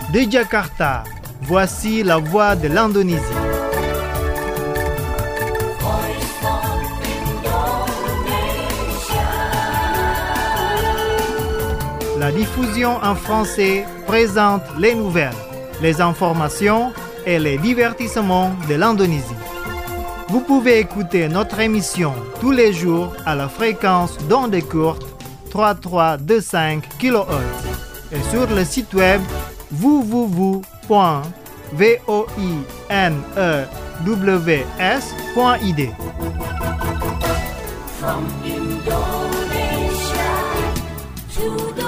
De Jakarta, voici la voix de l'Indonésie. La diffusion en français présente les nouvelles, les informations et les divertissements de l'Indonésie. Vous pouvez écouter notre émission tous les jours à la fréquence d'ondes courtes 3325 kHz et sur le site web www.voinews.id. From Indonesia to the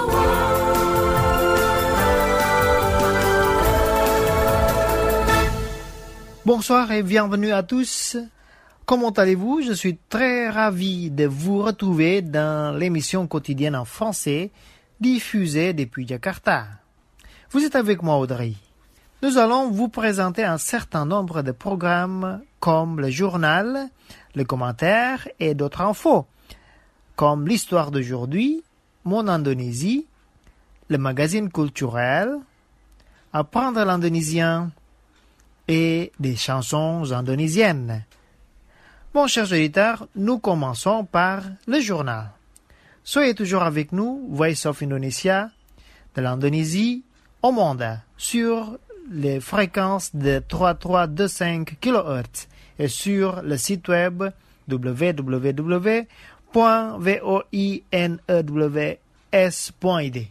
Bonsoir et bienvenue à tous. Comment allez-vous? Je suis très ravi de vous retrouver dans l'émission quotidienne en français diffusée depuis Jakarta. Vous êtes avec moi, Audrey. Nous allons vous présenter un certain nombre de programmes comme le journal, le commentaire et d'autres infos, comme l'histoire d'aujourd'hui, mon Indonésie, le magazine culturel, apprendre l'indonésien et des chansons indonésiennes. Bon, chers auditeurs, nous commençons par le journal. Soyez toujours avec nous, Voice of Indonesia, de l'Indonésie au monde, sur les fréquences de 3325 kHz et sur le site web www.voinews.id.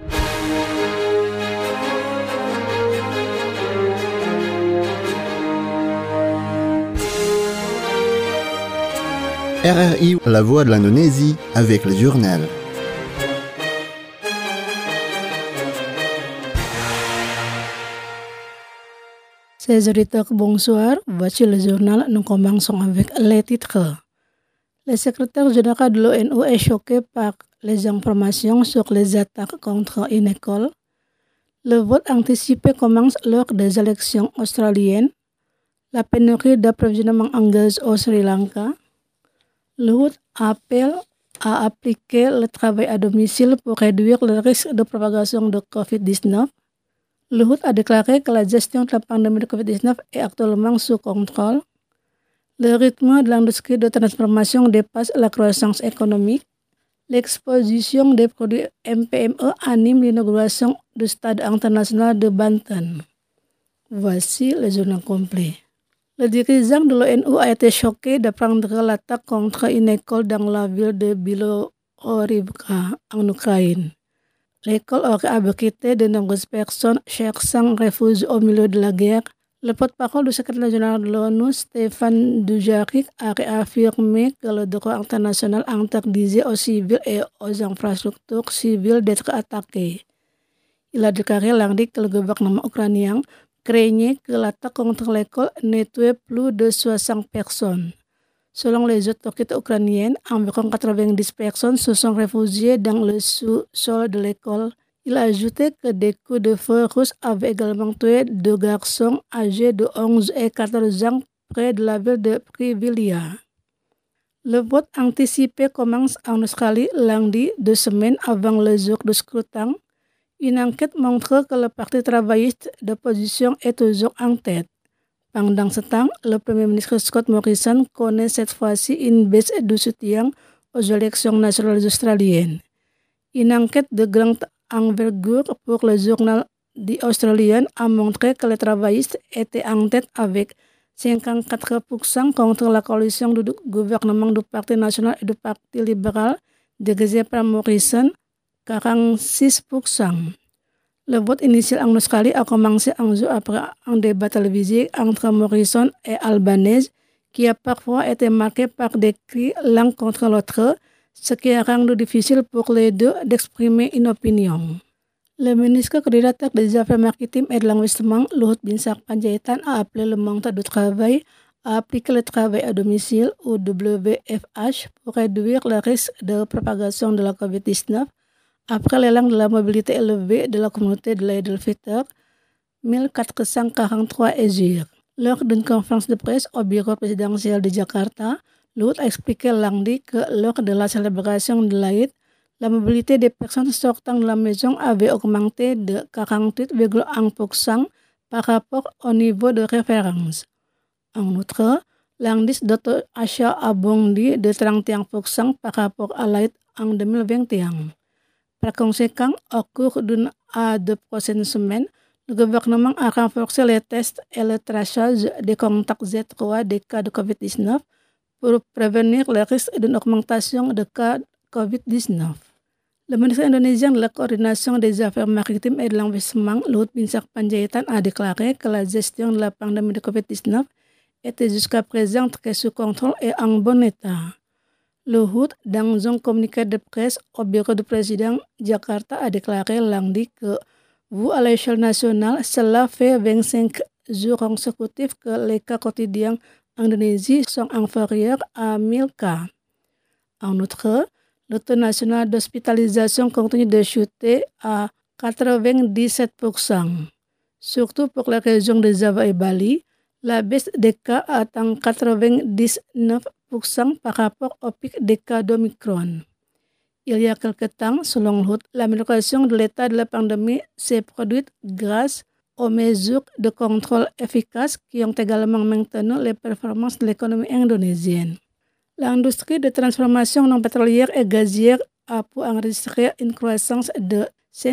RRI, la voix de l'Indonésie, avec le journal. Chers auditeurs, bonsoir. Voici le journal. Nous commençons avec les titres. Le secrétaire général de l'ONU est choqué par les informations sur les attaques contre une école. Le vote anticipé commence lors des élections australiennes. La pénurie d'approvisionnement en gaz au Sri Lanka. Luhut appelle à appliquer le travail à domicile pour réduire le risque de propagation de COVID-19. Luhut a déclaré que la gestion de la pandémie de COVID-19 est actuellement sous contrôle. Le rythme de l'industrie de transformation dépasse la croissance économique. L'exposition des produits MPME anime l'inauguration du stade international de Banten. Voici le journal complet. Le dirigeant de l'ONU a été choqué d'apprendre l'attaque contre une école dans la ville de Bilohorivka en Ukraine. L'école aurait abrité de nombreuses personnes cherchant refuge au milieu de la guerre. Le porte-parole du secrétaire général de l'ONU, Stéphane Dujarric, a réaffirmé que le droit international interdisait aux civils et aux infrastructures civiles d'être attaqués. Il a déclaré lundi que le gouvernement ukrainien craignait que l'attaque contre l'école n'ait tué plus de 60 personnes. Selon les autorités ukrainiennes, environ 90 personnes se sont réfugiées dans le sous-sol de l'école. Il a ajouté que des coups de feu russes avaient également tué 2 garçons âgés de 11 et 14 ans près de la ville de Privilia. Le vote anticipé commence en Australie lundi, 2 semaines avant le jour du scrutin. Une enquête montre que le Parti travailliste d'opposition est toujours en tête. Pendant ce temps, le Premier ministre Scott Morrison connaît cette fois-ci une baisse de soutien aux élections nationales australiennes. Une enquête de grande envergure pour le journal The Australian a montré que les travaillistes étaient en tête avec 54% contre la coalition du gouvernement du Parti national et du Parti libéral dirigé par Morrison, 46%. Le vote initial en Australie a commencé un jour après un débat télévisé entre Morrison et Albanese qui a parfois été marqué par des cris l'un contre l'autre, ce qui a rendu difficile pour les deux d'exprimer une opinion. Le ministre coordinateur des Affaires maritimes et de l'investissement, Luhut Binsar Panjaitan, a appelé le monde du travail à appliquer le travail à domicile ou WFH pour réduire le risque de propagation de la COVID-19 après l'élan de la mobilité élevée de la communauté de l'Eid al-Fitr 1443 Hijriah. Lors d'une conférence de presse au bureau présidentiel de Jakarta, Luhut a expliqué lundi que lors de la célébration de l'Eid, La mobilité des personnes sortant de la maison avait augmenté de 48,1% par rapport au niveau de référence. En outre, l'indice d'auto-achat a bondi de 31% par rapport à l'aide en 2021. Par conséquent, au cours d'une à deux prochaines semaines, le gouvernement a renforcé les tests et le traçage des contacts étroits des cas de COVID-19 pour prévenir le risque d'une augmentation de cas de COVID-19. Le ministre indonésien de la Coordination des Affaires maritimes et de l'Investissement, Luhut Binsar Panjaitan, a déclaré que la gestion de la pandémie de COVID-19 était jusqu'à présent très sous contrôle et en bon état. Luhut, dans un communiqué de presse au bureau du président Jakarta, a déclaré lundi que, vu à l'échelle nationale, cela fait 25 jours consécutifs que les cas quotidiens en Indonésie sont inférieurs à 1000 cas. En outre, le taux national d'hospitalisation continue de chuter à 97%. Surtout pour la région de Java et Bali, la baisse des cas atteint 99% par rapport au pic des cas d'Omicron. Il y a quelque temps, selon Luhut, l'amélioration de l'état de la pandémie s'est produite grâce aux mesures de contrôle efficaces qui ont également maintenu les performances de l'économie indonésienne. L'industrie de transformation non pétrolière et gazière a pu enregistrer une croissance de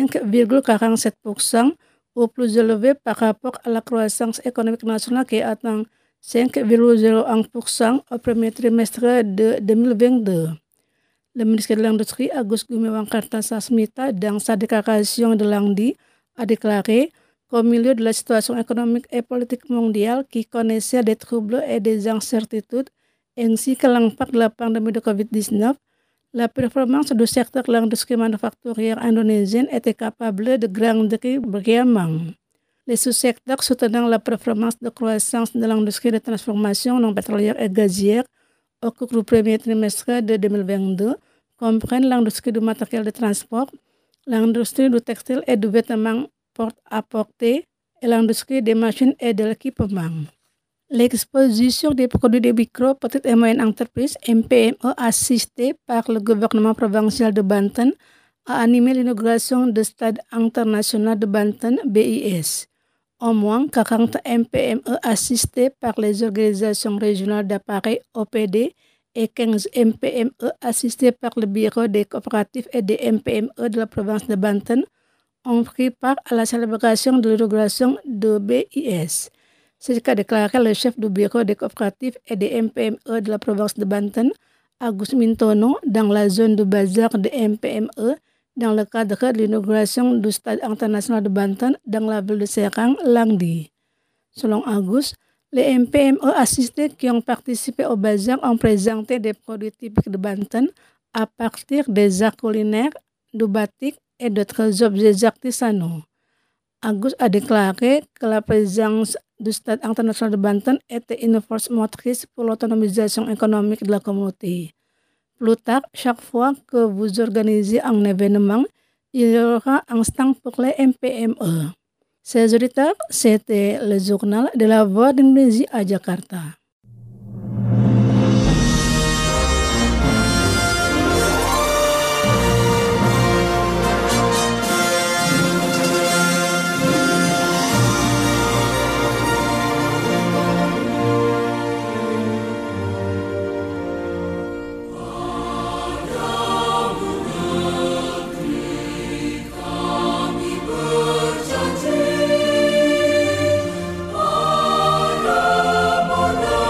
5,47%, au plus élevé par rapport à la croissance économique nationale qui atteint 5,01% au premier trimestre de 2022. Le ministre de l'Industrie, Agus Gumiwang Kartasasmita, dans sa déclaration de lundi, a déclaré qu'au milieu de la situation économique et politique mondiale qui connaissait des troubles et des incertitudes, ainsi que l'impact de la pandémie de COVID-19, la performance du secteur de l'industrie manufacturière indonésienne était capable de grandir brillamment. Les sous-secteurs soutenant la performance de croissance de l'industrie de transformation non pétrolière et gazière au cours du premier trimestre de 2022 comprennent l'industrie du matériel de transport, l'industrie du textile et du vêtement porte-à-porter et l'industrie des machines et de l'équipement. L'exposition des produits des micro, petites et moyennes entreprises, MPME, assistée par le gouvernement provincial de Banten, a animé l'inauguration du Stade international de Banten, BIS. Au moins 40 MPME assistés par les organisations régionales d'appareils OPD et 15 MPME assistés par le bureau des coopératives et des MPME de la province de Banten ont pris part à la célébration de l'inauguration de BIS. C'est ce qu'a déclaré le chef du bureau des coopératives et des MPME de la province de Banten, Agus Mintono, dans la zone de bazar de MPME, dans le cadre de l'inauguration du Stade international de Banten dans la ville de Serang lundi. Selon Agus, les MPME assistés qui ont participé au bazar ont présenté des produits typiques de Banten à partir des arts culinaires, du batik et d'autres objets artisanaux. Agus a déclaré que la présence du Stade international de Banten était une force motrice pour l'autonomisation économique de la communauté. Plus tard, chaque fois que vous organisez un événement, il y aura un stand pour les MPME. Chers auditeurs, c'était le journal de la Voix d'Indonésie à Jakarta. Berjanji, pada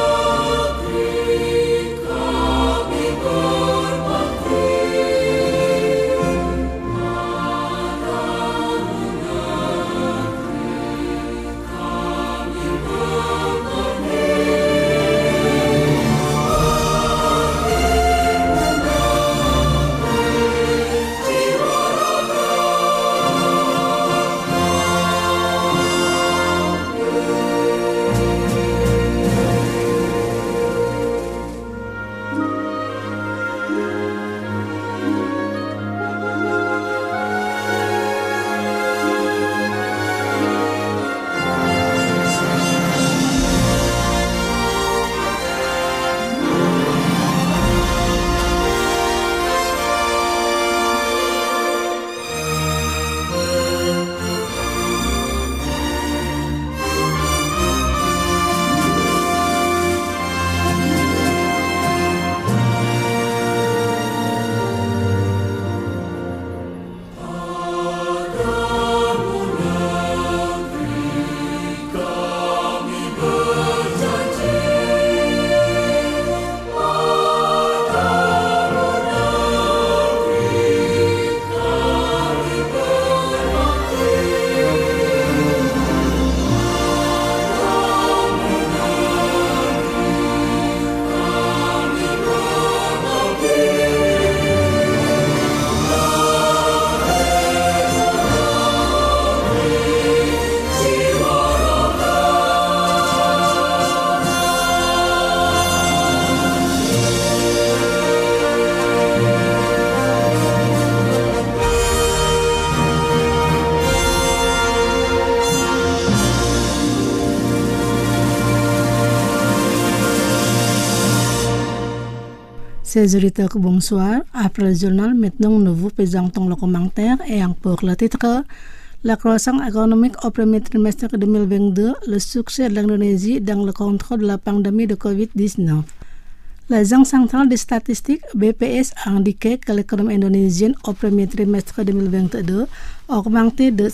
Ces auditeurs, bonsoir. Après le journal, maintenant nous vous présentons le commentaire ayant pour le titre la croissance économique au premier trimestre 2022, le succès de l'Indonésie dans le contrôle de la pandémie de Covid-19. L'Agence centrale des statistiques, BPS, a indiqué que l'économie indonésienne au premier trimestre 2022 a augmenté de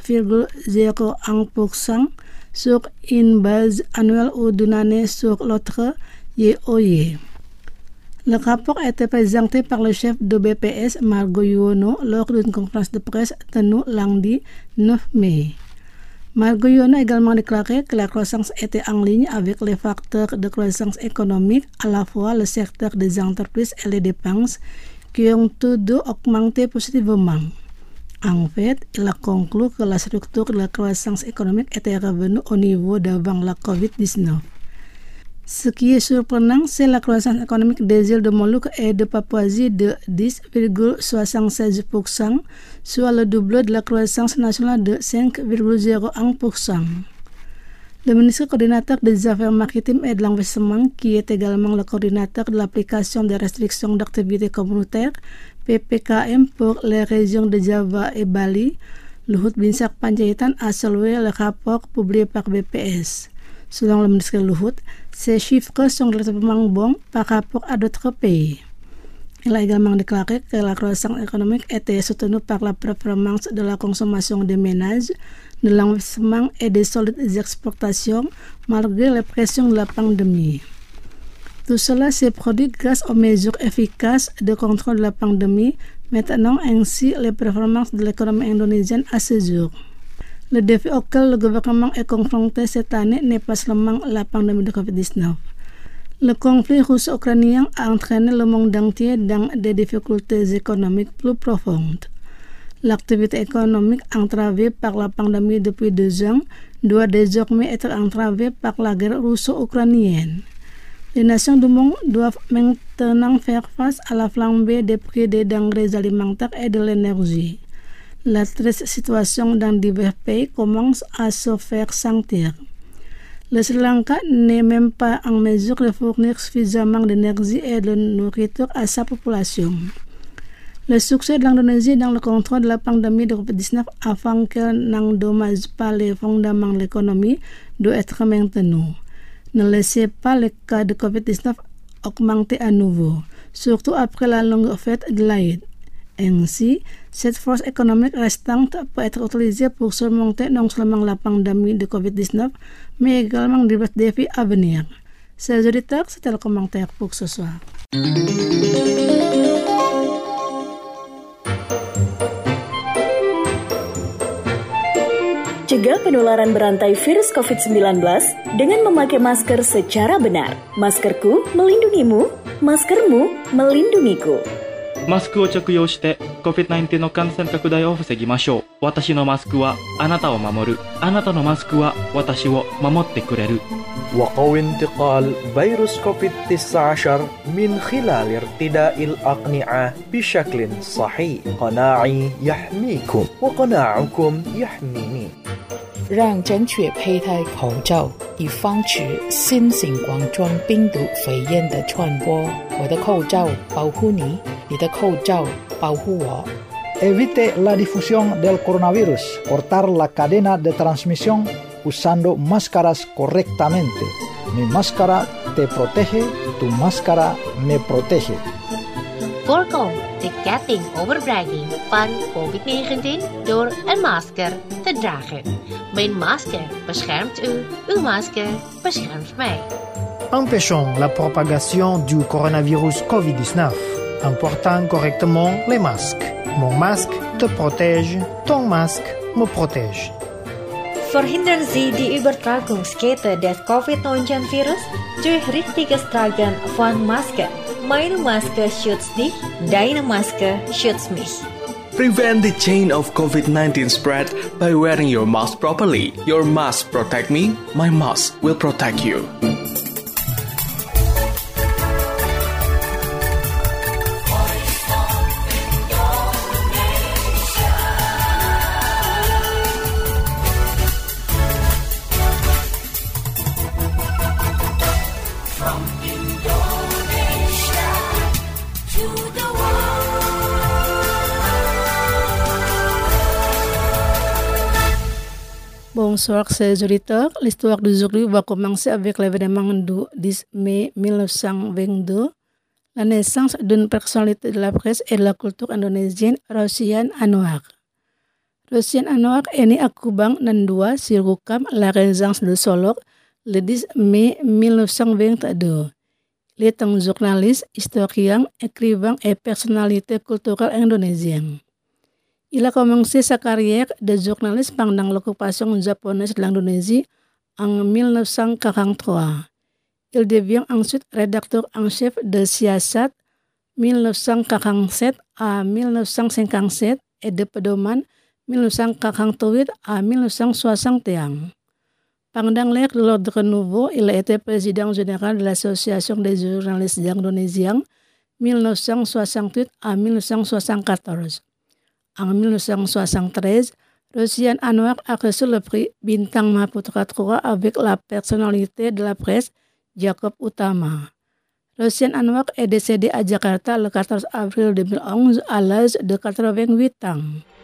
5,01% sur une base annuelle ou d'une année sur l'autre, year-over-year. Le rapport a été présenté par le chef de BPS, Margoyono, lors d'une conférence de presse tenue lundi 9 mai. Margoyono a également déclaré que la croissance était en ligne avec les facteurs de croissance économique, à la fois le secteur des entreprises et les dépenses, qui ont tous deux augmenté positivement. En fait, il a conclu que la structure de la croissance économique était revenue au niveau d'avant la COVID-19. Ce qui est surprenant, c'est la croissance économique des îles de Moluques et de Papouasie de 10,76%, soit le double de la croissance nationale de 5,01%. Le ministre coordinateur des Affaires maritimes et de l'Investissement, qui est également le coordinateur de l'application des restrictions d'activité communautaire, PPKM, pour les régions de Java et Bali, Luhut Binsar Panjaitan, a salué le rapport publié par BPS. Selon le ministre Luhut, ces chiffres sont relativement bons par rapport à d'autres pays. Il a également déclaré que la croissance économique était soutenue par la performance de la consommation des ménages, de l'investissement et des solides exportations malgré la pression de la pandémie. Tout cela s'est produit grâce aux mesures efficaces de contrôle de la pandémie, maintenant ainsi les performances de l'économie indonésienne à ce jour. Le défi auquel le gouvernement est confronté cette année n'est pas seulement la pandémie de Covid-19. Le conflit russo-ukrainien a entraîné le monde entier dans des difficultés économiques plus profondes. L'activité économique entravée par la pandémie depuis 2 ans doit désormais être entravée par la guerre russo-ukrainienne. Les nations du monde doivent maintenant faire face à la flambée des prix des denrées alimentaires et de l'énergie. La triste situation dans divers pays commence à se faire sentir. Le Sri Lanka n'est même pas en mesure de fournir suffisamment d'énergie et de nourriture à sa population. Le succès de l'Indonésie dans le contrôle de la pandémie de Covid-19 afin qu'elle n'endommage pas les fondements de l'économie doit être maintenu. Ne laissez pas le cas de Covid-19 augmenter à nouveau, surtout après la longue fête de l'Aïd. Ainsi, cette force économique restante peut être utilisée pour surmonter non seulement la pandémie de Covid-19, mais également divers défis à venir. Chers auditeurs, c'était le commentaire pour ce soir. Cegah penularan berantai virus COVID-19 dengan memakai masker secara benar. Maskerku melindungimu, maskermu melindungiku. マスクを着用して COVID-19 の感染拡大を防ぎましょう。私のマスクはあなたを守る。あなたのマスクは私を守ってくれる。 وقوي انتقال فيروس كوفيد-19 من خلال ارتداء الأقنعة بشكل صحيح. قناعي يحميكم وقناعكم يحميني. 让正确佩戴口罩，以防止新型冠状病毒肺炎的传播。我的口罩保护你，你的口罩保护我。 Evite la difusión del coronavirus. Cortar la cadena de transmisión usando máscaras correctamente. Mi máscara te protege, tu máscara me protege. Voorkom de ketting overbrenging van COVID-19 door een masker te dragen. Mijn masker beschermt u, uw masker beschermt mij. Empêchons la propagation du coronavirus Covid-19 en portant correctement les masques. Mon masque te protège, ton masque me protège. Verhindern Sie die Übertragungskette des Covid-19-Virus durch richtiges Tragen von Masken. Meine Maske schützt dich, deine Maske schützt mich. Prevent the chain of COVID-19 spread by wearing your mask properly. Your mask protect me, my mask will protect you. bonsoir chers auditeurs. L'histoire d'aujourd'hui va commencer avec l'événement du 10 mai 1922, la naissance d'une personnalité de la presse et de la culture indonésienne, Rosian Anwar. Rosian Anwar est né à Kubang, Nandua, Sirukam, la résidence de Solok, le 10 mai 1922. Il est un journaliste, historien, écrivain et personnalité culturelle indonésienne. Il a commencé sa carrière de journaliste pendant l'occupation japonaise de l'Indonésie en 1943. Il devient ensuite rédacteur en chef de Siasat 1947 à 1957 et de Pedoman 1948 à 1961. Pendant l'ère de l'ordre nouveau, il a été président général de l'Association des journalistes indonésiens 1968 à 1974. En 1973, Rosian Anwar a reçu le prix Bintang Mahaputra III avec la personnalité de la presse Jacob Utama. Rosian Anwar est décédé à Jakarta le 14 avril 2011 à l'âge de 88 ans.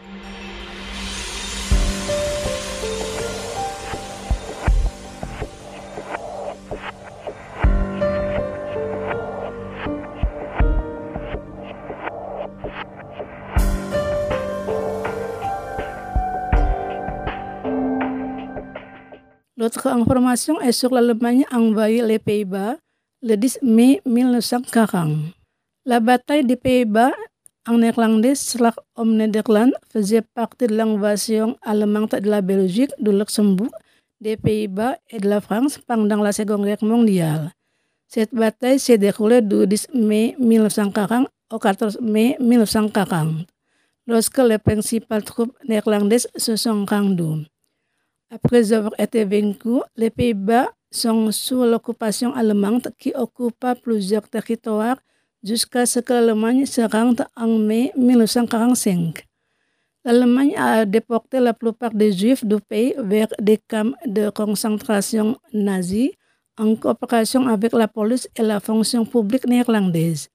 L'autre information est sur l'Allemagne envahit les Pays-Bas le 10 mai 1940. La bataille des Pays-Bas en néerlandais, Slag om Nederland, faisait partie de l'invasion allemande de la Belgique, du Luxembourg, des Pays-Bas et de la France pendant la Seconde Guerre mondiale. Cette bataille s'est déroulée du 10 mai 1940 au 14 mai 1940, lorsque les principales troupes néerlandaises se sont rendues. Après avoir été vaincus, les Pays-Bas sont sous l'occupation allemande qui occupa plusieurs territoires jusqu'à ce que l'Allemagne se rende en mai 1945. L'Allemagne a déporté la plupart des Juifs du pays vers des camps de concentration nazis en coopération avec la police et la fonction publique néerlandaise.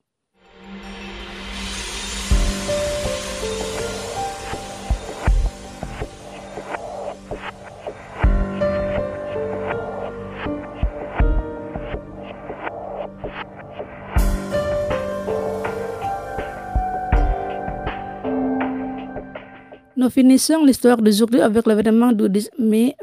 Nous finissons l'histoire d'aujourd'hui avec l'événement du 10 mai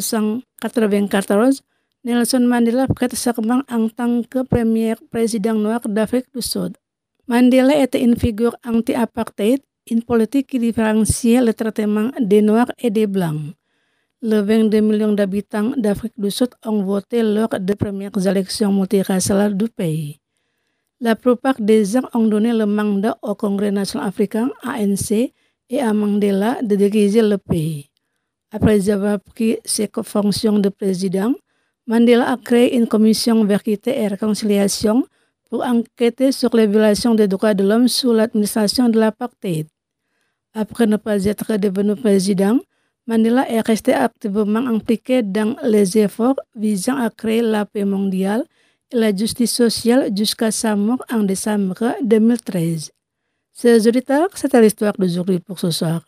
1994. Nelson Mandela prête serment en tant que premier président noir d'Afrique du Sud. Mandela était une figure anti-apartheid, une politique qui différenciait le traitement des Noirs et des Blancs. Les 22 millions d'habitants d'Afrique du Sud ont voté lors des premières élections multiraciales du pays. La plupart des gens ont donné le mandat au Congrès national africain, ANC, et à Mandela de diriger le pays. Après avoir pris ses fonctions de président, Mandela a créé une commission Vérité et Réconciliation pour enquêter sur les violations des droits de l'homme sous l'administration de l'apartheid. Après ne pas être devenu président, Mandela est resté activement impliqué dans les efforts visant à créer la paix mondiale et la justice sociale jusqu'à sa mort en décembre 2013. Chers auditeurs, c'était l'histoire d'aujourd'hui pour ce soir.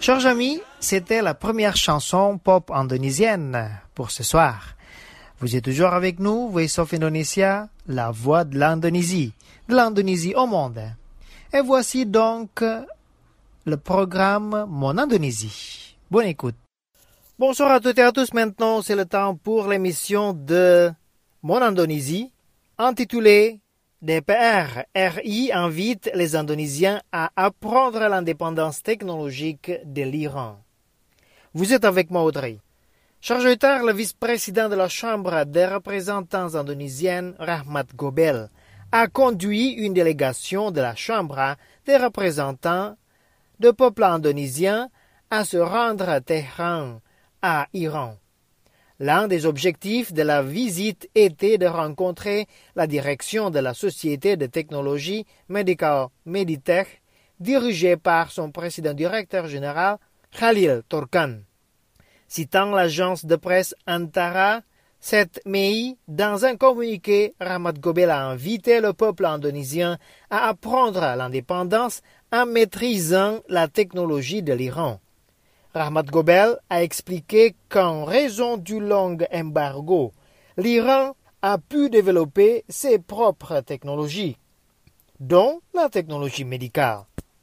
Chers amis, c'était la première chanson pop indonésienne pour ce soir. Vous êtes toujours avec nous, Voice of Indonesia, la voix de l'Indonésie au monde. Et voici donc le programme Mon Indonésie. Bonne écoute. Bonsoir à toutes et à tous. Maintenant, c'est le temps pour l'émission de Mon Indonésie, intitulée DPR RI invite les Indonésiens à apprendre l'indépendance technologique de l'Iran. Vous êtes avec moi, Audrey. Chargé tard, le vice-président de la Chambre des représentants indonésienne, Rahmat Gobel, a conduit une délégation de la Chambre des représentants du peuple indonésien à se rendre à Téhéran, à Iran. L'un des objectifs de la visite était de rencontrer la direction de la Société de technologie médicale Meditech, dirigée par son président directeur général, Khalil Torkan. Citant l'agence de presse Antara, 7 mai, dans un communiqué, Rahmat Gobel a invité le peuple indonésien à apprendre l'indépendance en maîtrisant la technologie de l'Iran. Rahmat Gobel a expliqué qu'en raison du long embargo, l'Iran a pu développer ses propres technologies, dont la technologie médicale.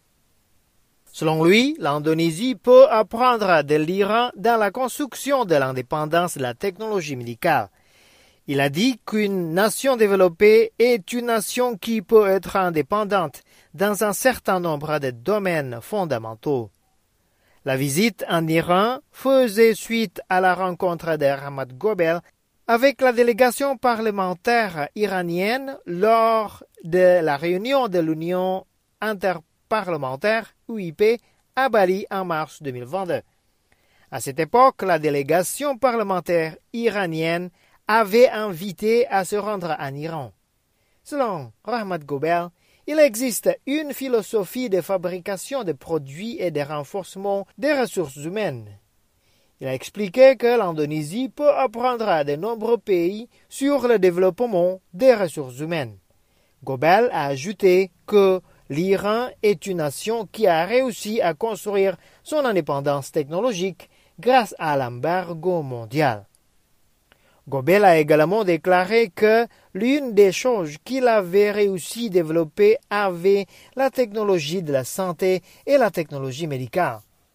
Selon lui, l'Indonésie peut apprendre de l'Iran dans la construction de l'indépendance de la technologie médicale. Il a dit qu'une nation développée est une nation qui peut être indépendante dans un certain nombre de domaines fondamentaux. La visite en Iran faisait suite à la rencontre de Rahmat Gobel avec la délégation parlementaire iranienne lors de la réunion de l'Union interparlementaire UIP à Bali en mars 2022. À cette époque, la délégation parlementaire iranienne avait invité à se rendre en Iran. Selon Rahmat Gobel, il existe une philosophie de fabrication de produits et de renforcement des ressources humaines. Il a expliqué que l'Indonésie peut apprendre de nombreux pays sur le développement des ressources humaines. Gobel a ajouté que l'Iran est une nation qui a réussi à construire son indépendance technologique grâce à l'embargo mondial. Gobel a également déclaré que l'une des choses qu'il avait réussi à développer avait la technologie de la santé et la technologie médicale.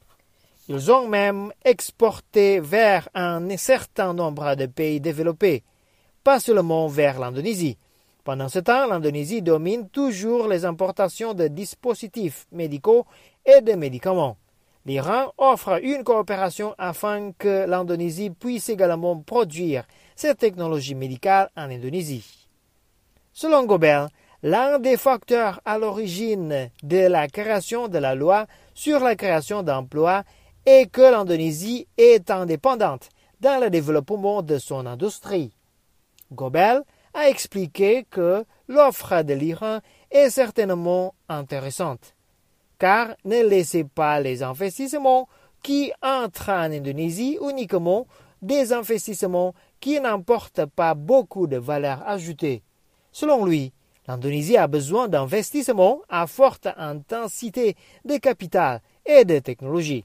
Ils ont même exporté vers un certain nombre de pays développés, pas seulement vers l'Indonésie. Pendant ce temps, l'Indonésie domine toujours les importations de dispositifs médicaux et de médicaments. L'Iran offre une coopération afin que l'Indonésie puisse également produire cette technologie médicale en Indonésie. Selon Gobel, l'un des facteurs à l'origine de la création de la loi sur la création d'emplois est que l'Indonésie est indépendante dans le développement de son industrie. Gobel a expliqué que l'offre de l'Iran est certainement intéressante, car ne laissez pas les investissements qui entrent en Indonésie uniquement des investissements qui n'emportent pas beaucoup de valeur ajoutée. Selon lui, l'Indonésie a besoin d'investissements à forte intensité de capital et de technologie,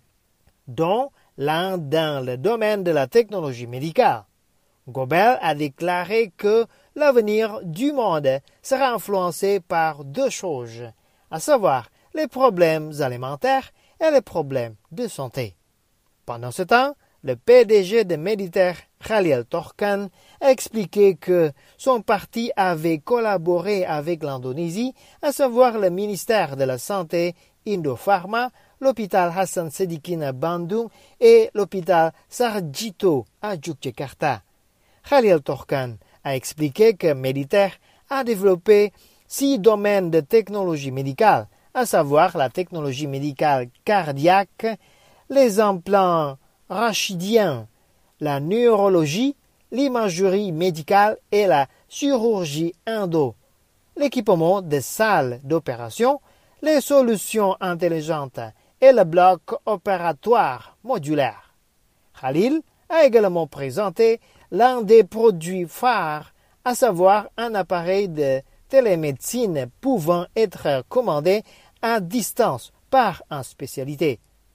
dont l'un dans le domaine de la technologie médicale. Gobel a déclaré que l'avenir du monde sera influencé par deux choses, à savoir les problèmes alimentaires et les problèmes de santé. Pendant ce temps, le PDG de Meditech, Khalil Torkan, a expliqué que son parti avait collaboré avec l'Indonésie, à savoir le ministère de la Santé, Indopharma, l'hôpital Hassan Sadikin à Bandung et l'hôpital Sarjito à Yogyakarta. Khalil Torkan a expliqué que Meditech a développé 6 domaines de technologie médicale, à savoir la technologie médicale cardiaque, les implants rachidiens, la neurologie, l'imagerie médicale et la chirurgie endo, l'équipement des salles d'opération, les solutions intelligentes et le bloc opératoire modulaire. Khalil a également présenté l'un des produits phares, à savoir un appareil de télémédecine pouvant être commandé à distance par un spécialité.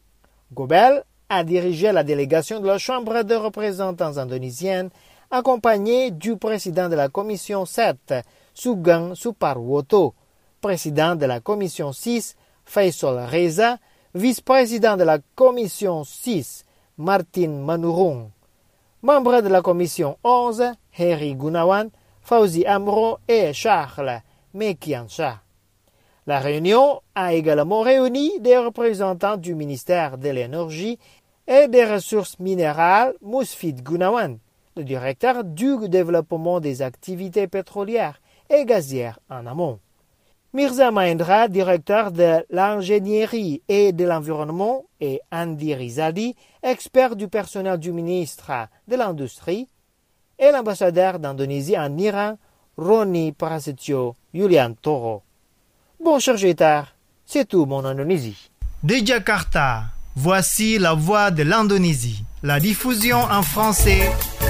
Gobel a dirigé la délégation de la Chambre des représentants indonésienne, accompagné du président de la Commission 7, Sugeng Suparwoto, président de la Commission 6, Faisal Reza, vice-président de la Commission 6, Martin Manurung, membre de la Commission 11, Heri Gunawan, Fauzi Amro et Charles Mekiansha. La réunion a également réuni des représentants du ministère de l'Énergie et des Ressources minérales Musfid Gunawan, le directeur du développement des activités pétrolières et gazières en amont. Mirza Mahendra, directeur de l'ingénierie et de l'environnement, et Andi Rizaldi, expert du personnel du ministre de l'Industrie, et l'ambassadeur d'Indonésie en Iran, Roni Prasetyo Yuliantoro. Bon, cher Jetar, c'est tout mon Indonésie. De Jakarta, voici la voix de l'Indonésie. La diffusion en français.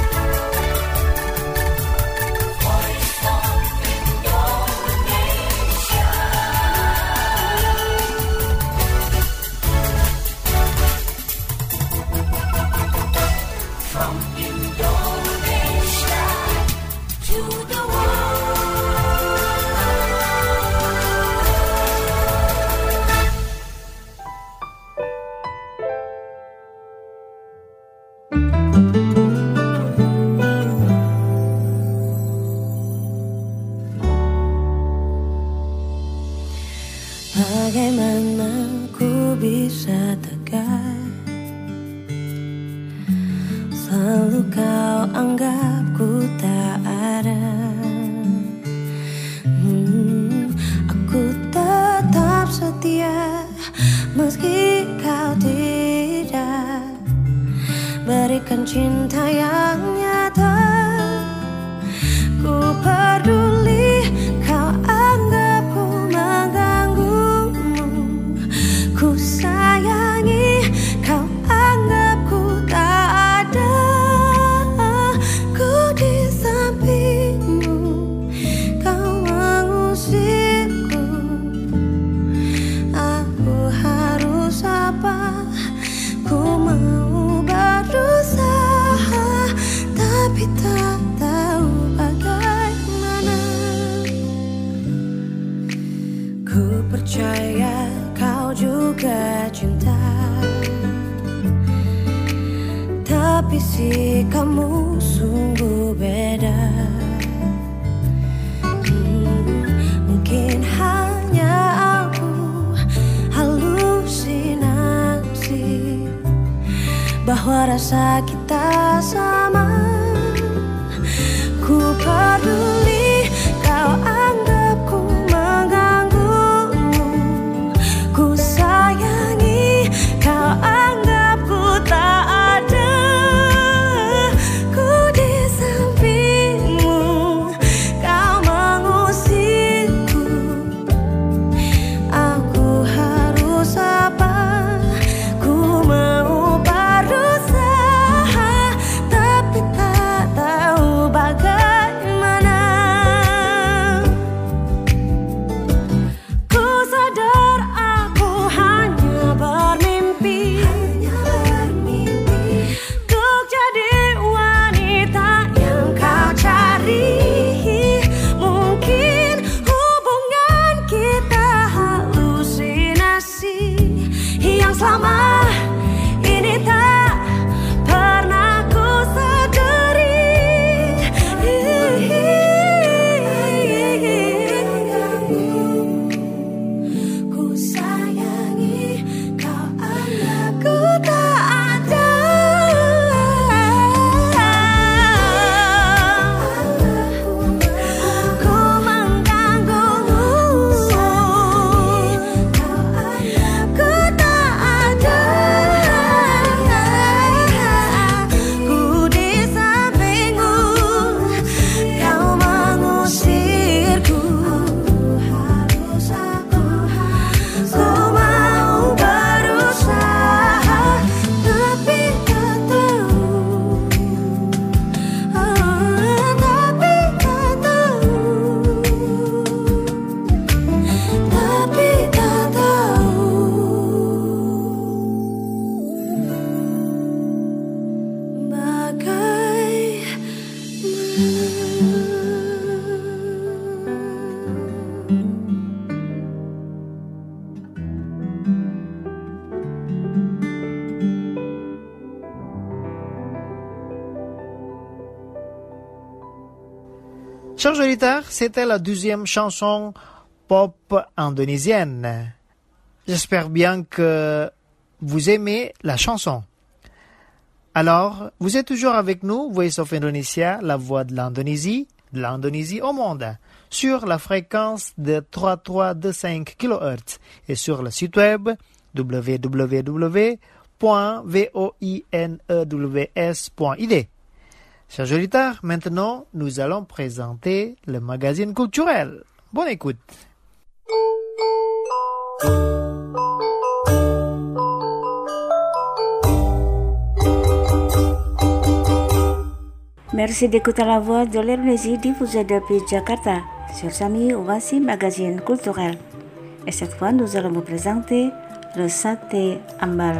Bagaimana ku bisa tegar, selalu kau anggap ku tak ada. Aku tetap setia meski kau tidak berikan cinta yang nyata. Ku peduli kau anggap ku mengganggumu, ku sayangi kau anggap ku tak ada. Ku di sampingmu, kau mengusirku. Aku harus apa? Ku mau berusaha, tapi tak tahu bagaimana. Ku percaya kau juga cinta, tapi sikapmu sungguh beda. Mungkin hanya aku halusinasi bahwa rasa kita sama. Ku peduli kau anggap ku mengganggumu, ku sayangi kau anggap ku tak ada. Ku di sampingmu, kau mengusirku. Aku harus apa? Ku mau berusaha, Chers auditeurs, c'était la 12e chanson pop indonésienne. J'espère bien que vous aimez la chanson. Alors, vous êtes toujours avec nous, Voice of Indonesia, la voix de l'Indonésie au monde, sur la fréquence de 3325 kHz et sur le site web www.voinews.id. Chers auditeurs, maintenant, nous allons présenter le magazine culturel. Bonne écoute. Merci d'écouter la voix de l'Indonésie diffusée depuis Jakarta. Chers amis, voici magazine culturel. Et cette fois, nous allons vous présenter le saté ambal.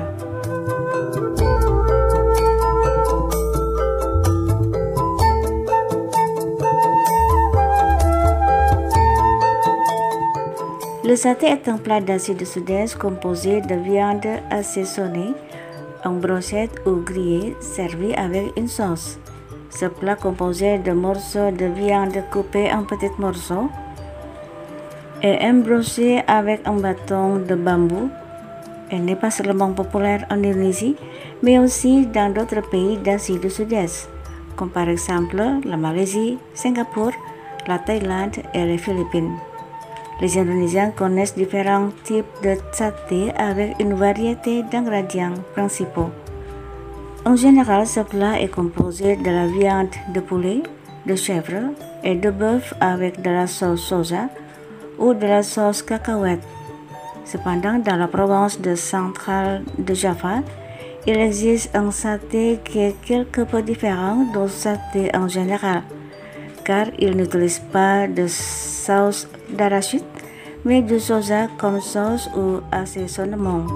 Le saté est un plat d'Asie du Sud-Est composé de viande assaisonnée en brochette ou grillée, servi avec une sauce. Ce plat composé de morceaux de viande coupés en petits morceaux et embroché avec un bâton de bambou. Elle n'est pas seulement populaire en Indonésie, mais aussi dans d'autres pays d'Asie du Sud-Est, comme par exemple la Malaisie, Singapour, la Thaïlande et les Philippines. Les Indonésiens connaissent différents types de saté avec une variété d'ingrédients principaux. En général, ce plat est composé de la viande de poulet, de chèvre et de bœuf avec de la sauce soja ou de la sauce cacahuète. Cependant, dans la province centrale de Java, il existe un saté qui est quelque peu différent du saté en général, car il n'utilise pas de sauce d'arachide, mais du soja comme sauce ou assaisonnement.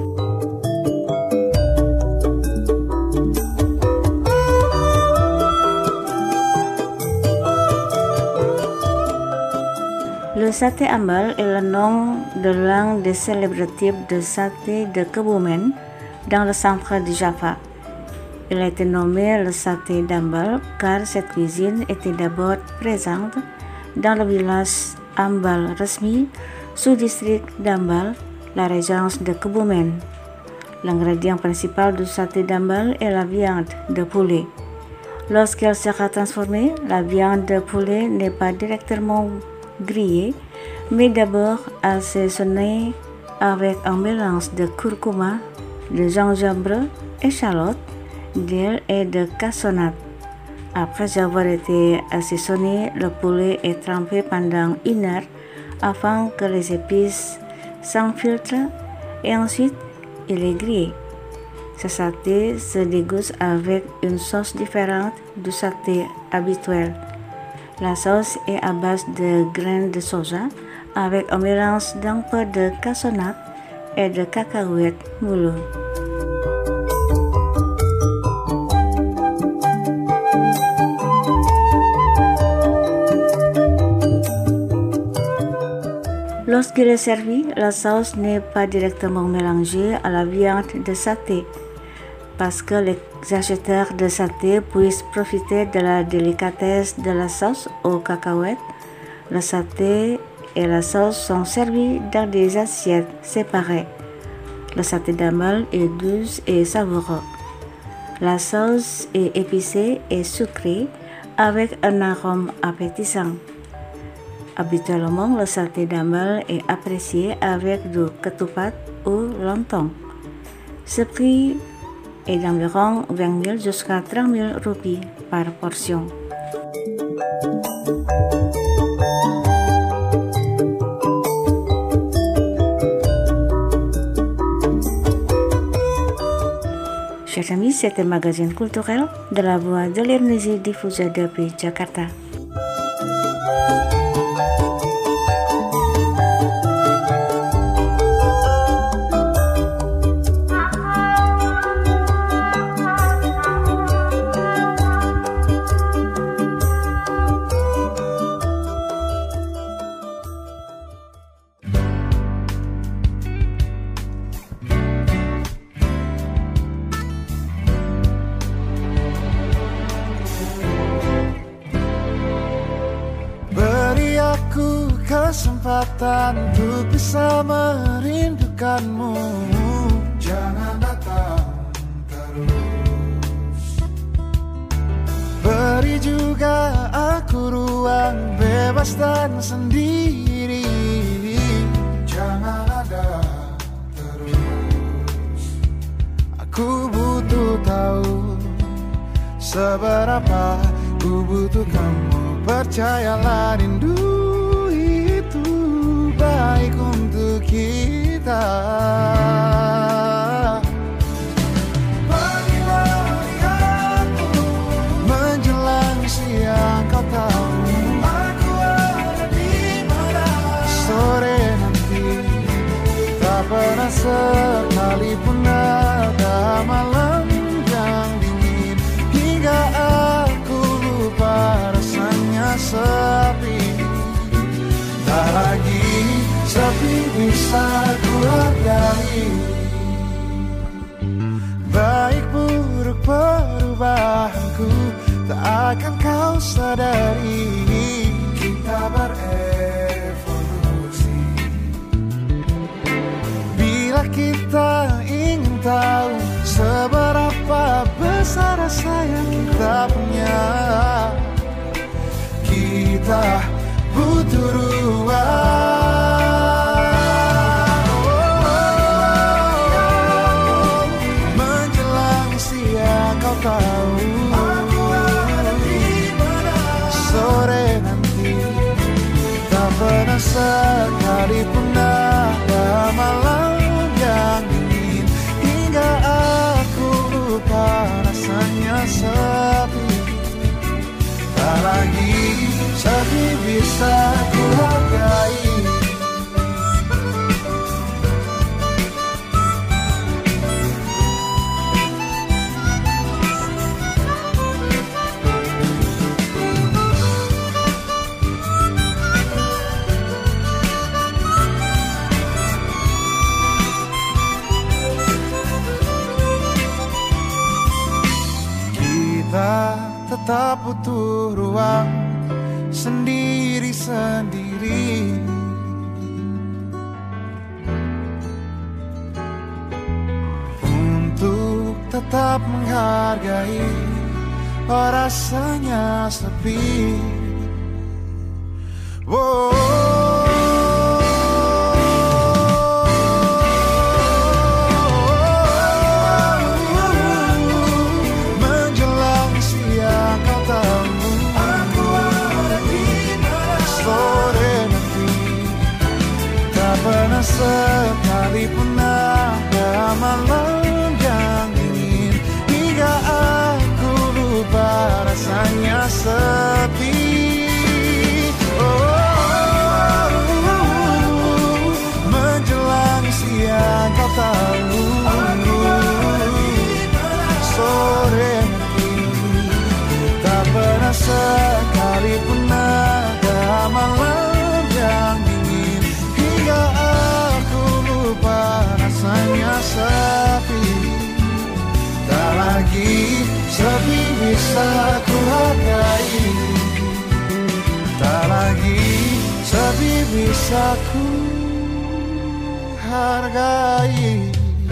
Le saté ambal est le nom de l'un des célèbres types de saté de Kebumen dans le centre de Java. Il a été nommé le saté d'Ambal car cette cuisine était d'abord présente dans le village Ambal Resmi, sous-district d'Ambal, la région de Kebumen. L'ingrédient principal du saté d'Ambal est la viande de poulet. Lorsqu'elle sera transformée, la viande de poulet n'est pas directement grillée, mais d'abord assaisonnée avec un mélange de curcuma, de gingembre, échalote, d'huile et de cassonade. Après avoir été assaisonné, le poulet est trempé pendant 1 heure afin que les épices s'infiltrent et ensuite il est grillé. Ce saté se déguste avec une sauce différente du saté habituel. La sauce est à base de graines de soja avec un mélange d'un peu de cassonade et de cacahuètes moulues. Lorsqu'il est servi, la sauce n'est pas directement mélangée à la viande de saté, parce que les acheteurs de saté puissent profiter de la délicatesse de la sauce aux cacahuètes. Le saté et la sauce sont servis dans des assiettes séparées. Le saté d'ambal est douce et savoureux. La sauce est épicée et sucrée avec un arôme appétissant. Habituellement, le saté d'ambal est apprécié avec du ketupat ou lontong. Ce prix est d'environ 20 000 jusqu'à 30 000 roupies par portion. Chers amis, c'était le magazine culturel de la voix de l'Indonésie diffusé depuis Jakarta. kesempatan untuk bisa merindukanmu. Jangan datang terus. Beri juga aku ruang bebas dan sendiri. Jangan ada terus. Aku butuh tahu seberapa ku butuh kamu. Percayalah rindu itu baik untuk kita. Pagi-pagi aku menjelang siang, kau tahu aku ada di mana. Sore nanti tak pernah sekalipun ada malam yang dingin hingga aku lupa rasanya sepi. Tak lagi sepi bisa ku hargai. Baik buruk perubahanku tak akan kau sadari. Kita berevolusi. Bila kita ingin tahu seberapa besar rasa yang kita punya, kita butuh ruang. Menjelang siang kau tahu aku ada di mana. Sore nanti tak pernah sekalipun ada malam yang dingin hingga aku lupa rasanya sepi. Tak lagi sepi bisa ku hargai. Kita tetap butuh ruang sendiri-sendiri. Untuk tetap menghargai rasanya sepi. Menjelang siang kau tahu aku ada di mana. Sore nanti tak pernah sekalipun ada malam yang dingin hingga aku lupa rasanya sepi. Menjelang siang kau tahu aku ada di mana. Sore nanti tak pernah sekalipun ada malam yang dingin hingga aku lupa rasanya sepi. Tak lagi sepi bisa ku hargai. Tak lagi sepi bisa ku hargai.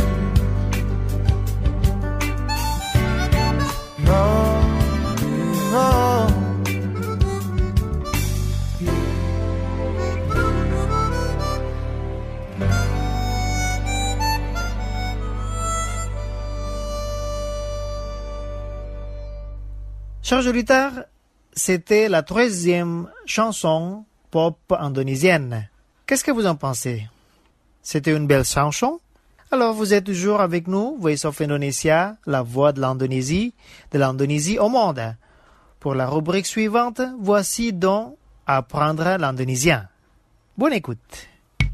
Chers auditeurs, c'était la 13e chanson pop indonésienne. Qu'est-ce que vous en pensez? C'était une belle chanson? Alors vous êtes toujours avec nous, Voice of Indonesia, la voix de l'Indonésie au monde. Pour la rubrique suivante, voici donc Apprendre l'indonésien. Bonne écoute.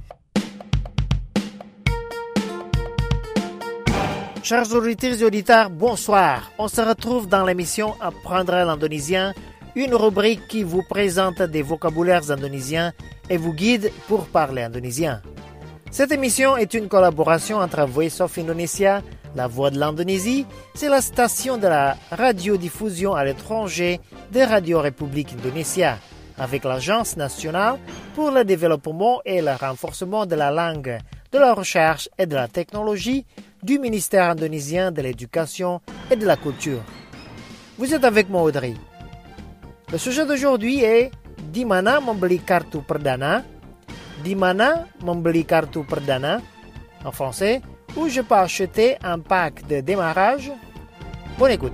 Chers auditeurs et auditeurs, bonsoir. On se retrouve dans l'émission Apprendre l'indonésien, une rubrique qui vous présente des vocabulaires indonésiens et vous guide pour parler indonésien. Cette émission est une collaboration entre Voice of Indonesia, la voix de l'Indonésie, c'est la station de la radiodiffusion à l'étranger de Radio République Indonésia, avec l'Agence nationale pour le développement et le renforcement de la langue, de la recherche et de la technologie du ministère indonésien de l'Éducation et de la Culture. Vous êtes avec moi, Audrey. Le sujet d'aujourd'hui est Di mana membeli kartu perdana? Di mana membeli kartu perdana? En français, où je peux acheter un pack de démarrage? Bonne écoute.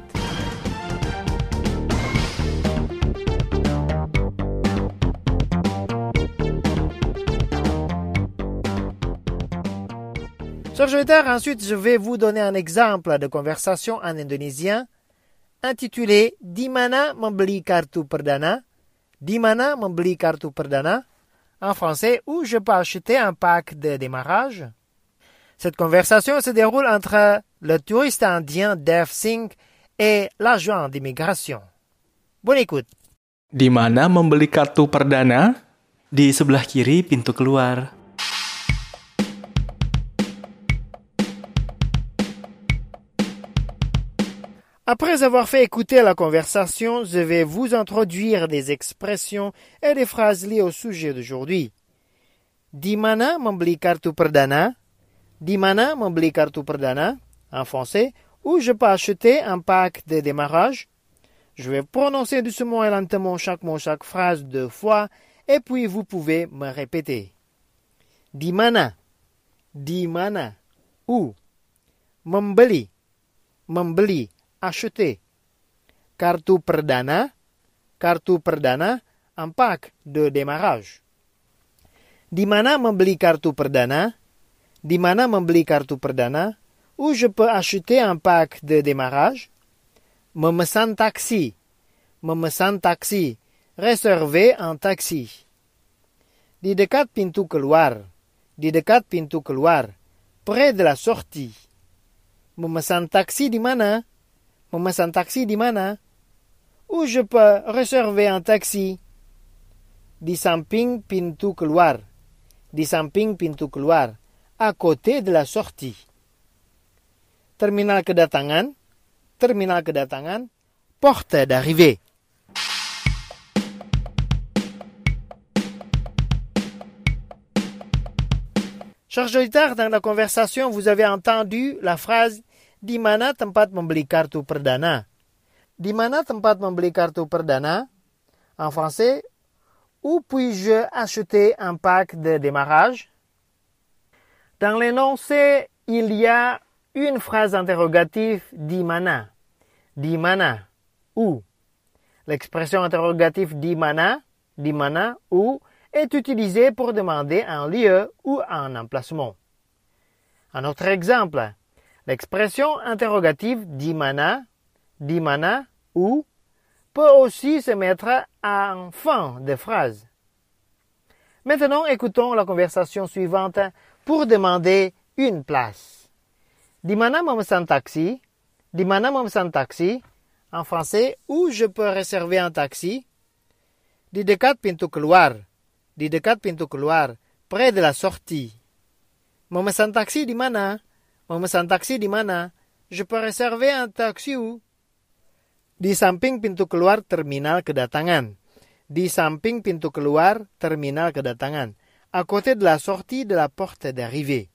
Chers auditeurs, ensuite je vais vous donner un exemple de conversation en indonésien intitulé Di mana membeli kartu perdana? Di mana membeli kartu perdana? En français, où je peux acheter un pack de démarrage? Cette conversation se déroule entre le touriste indien Dev Singh et l'agent d'immigration. Bonne écoute. Di mana membeli kartu perdana? Di sebelah kiri pintu keluar. Après avoir fait écouter la conversation, je vais vous introduire des expressions et des phrases liées au sujet d'aujourd'hui. Di mana membeli kartu perdana? Di mana membeli kartu perdana? En français, où je peux acheter un pack de démarrage? Je vais prononcer doucement et lentement chaque mot, chaque phrase 2 fois, et puis vous pouvez me répéter. Di mana? Di mana? Où? Membeli. Membeli. Acheter. Kartu perdana. Kartu perdana. Un pack de démarrage. Di mana membeli kartu perdana? Di mana membeli kartu perdana? Où je peux acheter un pack de démarrage? Memesan taksi. Memesan taksi. Réserver un taxi. Di dekat pintu keluar. Di dekat pintu keluar. Près de la sortie. Memesan taksi di mana? Memesan taksi di mana? Où je peux réserver un taxi? Di samping pintu keluar. Di samping pintu keluar. À côté de la sortie. Terminal kedatangan. Terminal kedatangan. Porte d'arrivée. Chers auditeurs, dans la conversation, vous avez entendu la phrase Di mana tempat membeli kartu perdana? Di mana tempat membeli kartu perdana? En français, où puis-je acheter un pack de démarrage? Dans l'énoncé, il y a une phrase interrogative di mana. Di mana? Où? L'expression interrogative di mana, où, est utilisée pour demander un lieu ou un emplacement. Un autre exemple. L'expression interrogative di mana, où, peut aussi se mettre en fin de phrase. Maintenant, écoutons la conversation suivante pour demander une place. Di mana memesan taksi? Di mana memesan taksi? En français, où je peux réserver un taxi? Di dekat pintu keluar. Di dekat pintu keluar. Près de la sortie. Memesan taksi di mana? Memesan taksi di mana? Je peux réserver un taxi où? Di samping pintu keluar terminal kedatangan. Di samping pintu keluar terminal kedatangan. À côté de la sortie de la porte d'arrivée.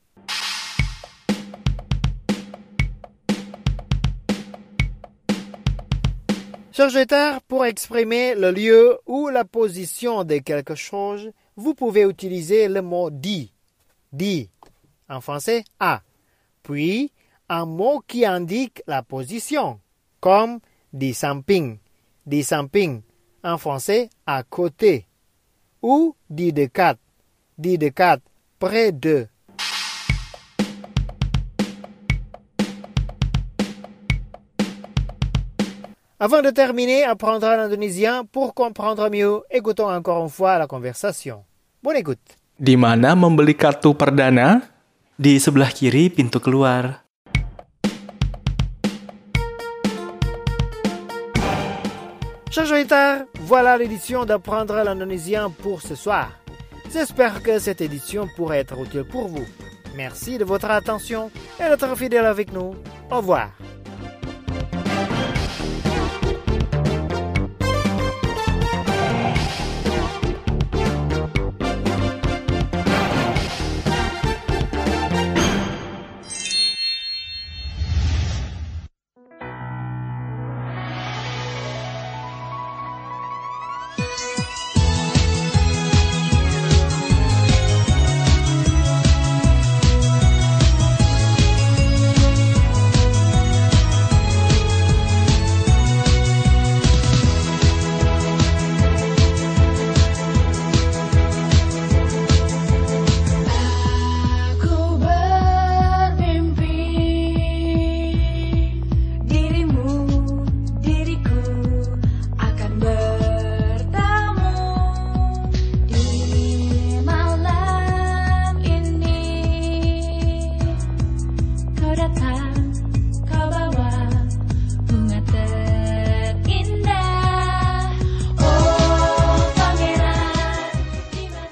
Chers auditeurs, pour exprimer le lieu ou la position de quelque chose, vous pouvez utiliser le mot di. Di. En français, à. Puis, un mot qui indique la position, comme di samping. Di samping, en français, à côté. Ou di dekat. Di dekat, près de. Avant de terminer, apprendre l'indonésien pour comprendre mieux, écoutons encore une fois la conversation. Bonne écoute. Di mana membeli kartu perdana? Di sebelah kiri pintu keluar. Chers auditeurs, voilà l'édition d'apprendre l'indonésien pour ce soir. J'espère que cette édition pourrait être utile pour vous. Merci de votre attention et d'être fidèle avec nous. Au revoir.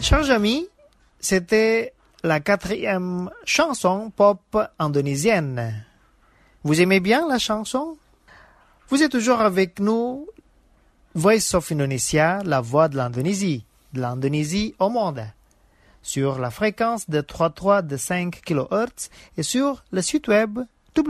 Chers amis, c'était la 4e chanson pop indonésienne. Vous aimez bien la chanson? Vous êtes toujours avec nous, Voice of Indonesia, la voix de l'Indonésie au monde, sur la fréquence de 33,5 kHz et sur le site web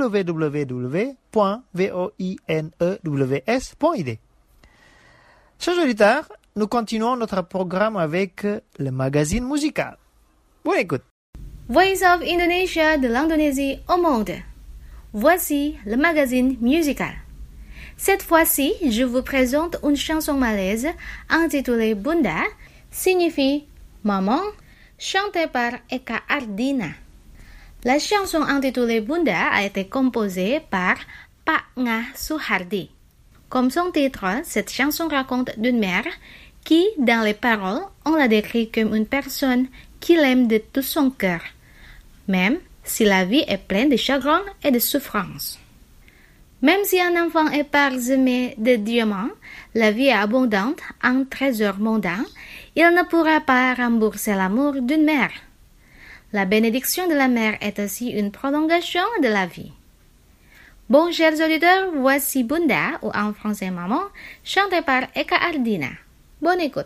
www.voinews.id. Chers auditeurs, nous continuons notre programme avec le magazine musical. Bonne écoute. Voice of Indonesia de l'Indonésie au monde. Voici le magazine musical. Cette fois-ci, je vous présente une chanson malaise intitulée Bunda, signifie maman, chantée par Eka Ardina. La chanson intitulée Bunda a été composée par Pak Ngah Suhardi. Comme son titre, cette chanson raconte d'une mère qui, dans les paroles, on la décrit comme une personne qui l'aime de tout son cœur, même si la vie est pleine de chagrin et de souffrance. Même si un enfant est parsemé de diamants, la vie est abondante en trésors mondains, il ne pourra pas rembourser l'amour d'une mère. La bénédiction de la mère est aussi une prolongation de la vie. Bon, chers auditeurs, voici Bunda, ou en français maman, chantée par Eka Ardina. Bonne écoute.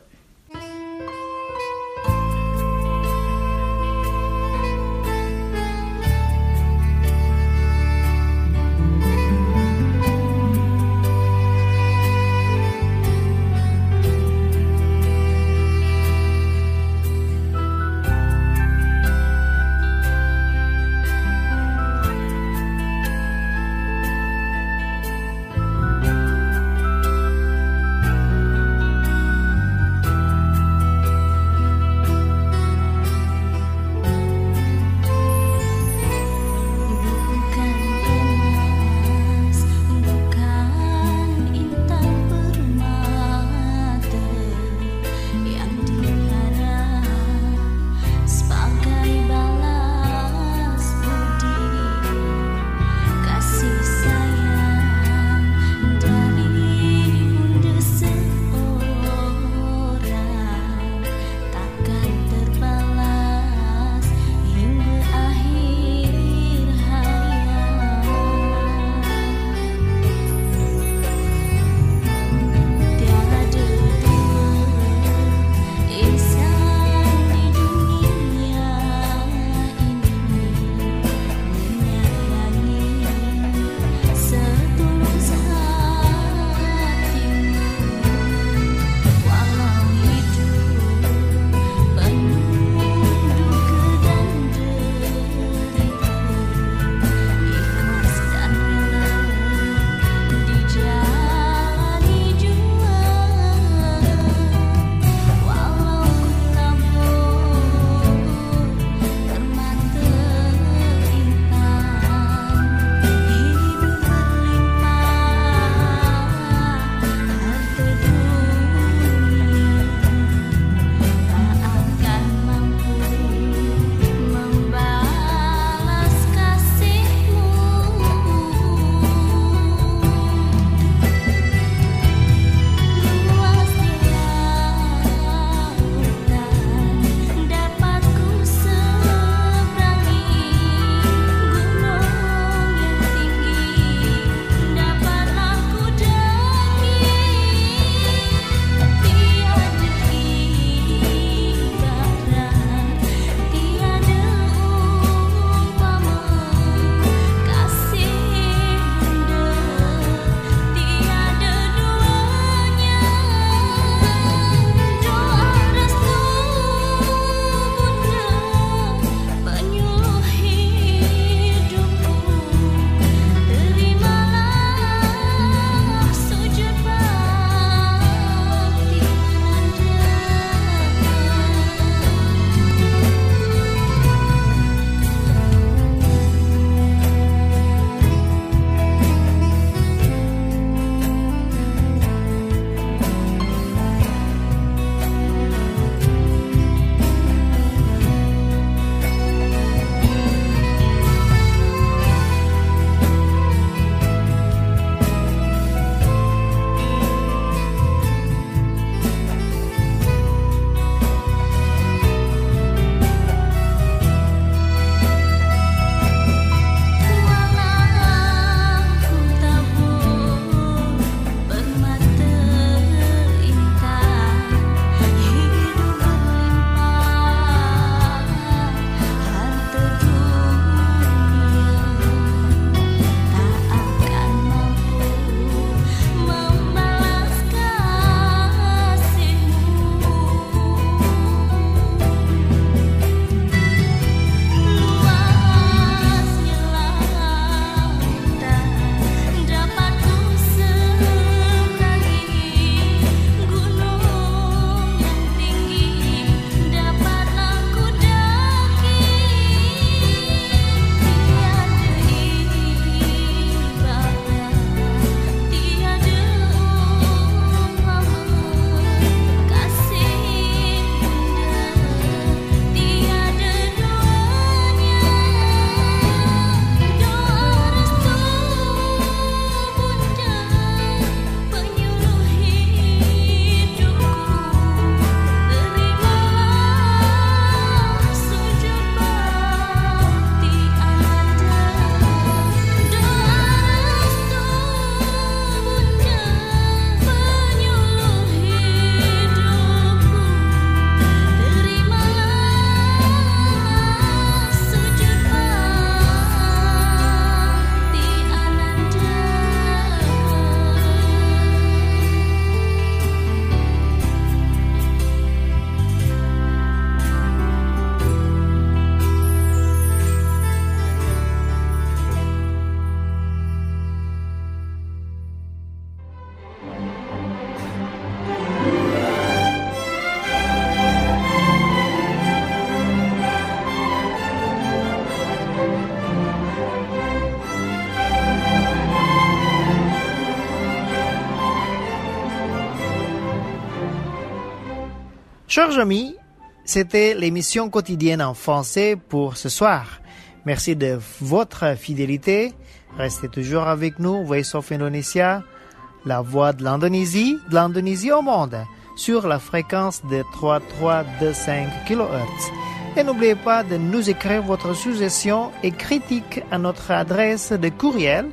Chers amis, c'était l'émission quotidienne en français pour ce soir. Merci de votre fidélité. Restez toujours avec nous, Voice of Indonesia, la voix de l'Indonésie au monde, sur la fréquence de 3325 kHz. Et n'oubliez pas de nous écrire votre suggestion et critique à notre adresse de courriel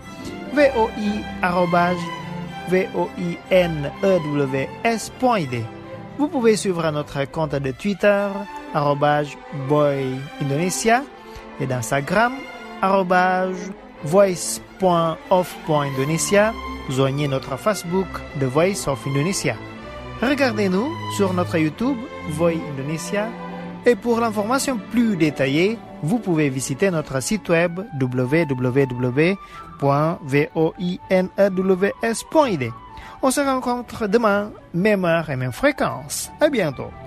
voi@voinews.id. Vous pouvez suivre notre compte de Twitter @boyindonesia et d'Instagram @voice.of.indonesia. Joignez notre Facebook The Voice of Indonesia. Regardez-nous sur notre YouTube Voi Indonesia. Et pour l'information plus détaillée, vous pouvez visiter notre site web www.voinews.id. On se rencontre demain, même heure et même fréquence. À bientôt.